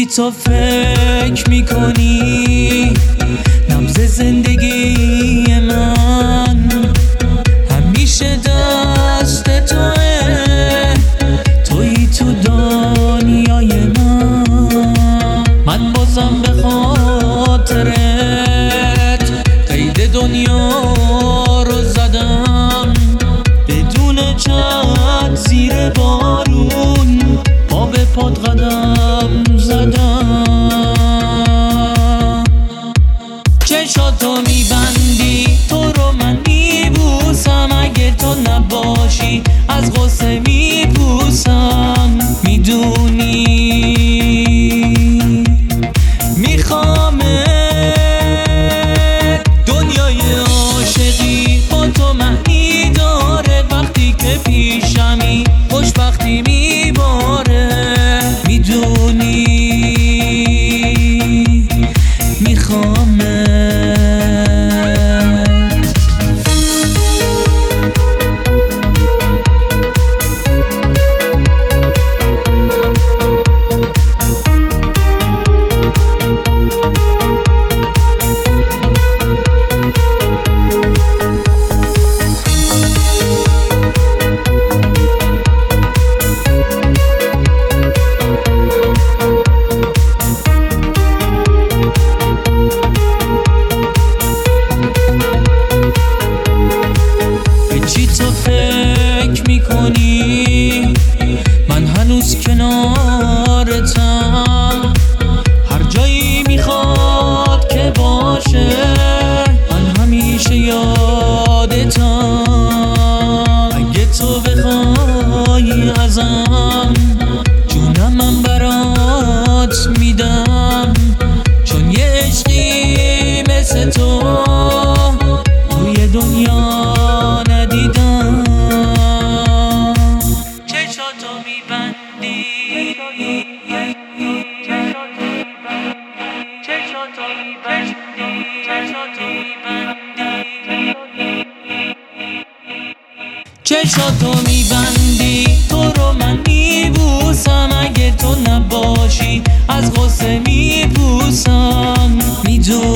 چی تو فکر میکنی؟ نبض زندگی من همیشه دست توه، تویی تو دنیای من بازم به خاطرت قید دنیا رو زدم، بدون چت زیر بارون پا به پات قدم زدم. چشاتو میبندی تو رو من میبوسم، اگه تو نباشی از غصه میپوسم. میدونی میخوامه دنیای عاشقی با تو معنی داره، وقتی که پیشمی خوشبختی میباره. میدونی میخوامه چی تو فکر میکنی؟ من هنوز کنارتم، هر جایی میخواد که باشه من همیشه یادتم. اگه تو بخوای ازم جونم من برات میدم، چون یه عشقی مثل تو توی دنیا ندیدم. چشاتو میبندی چشاتو میبندی تو رو من میبوسم، اگه تو نباشی از غصه میپوسم. میدونی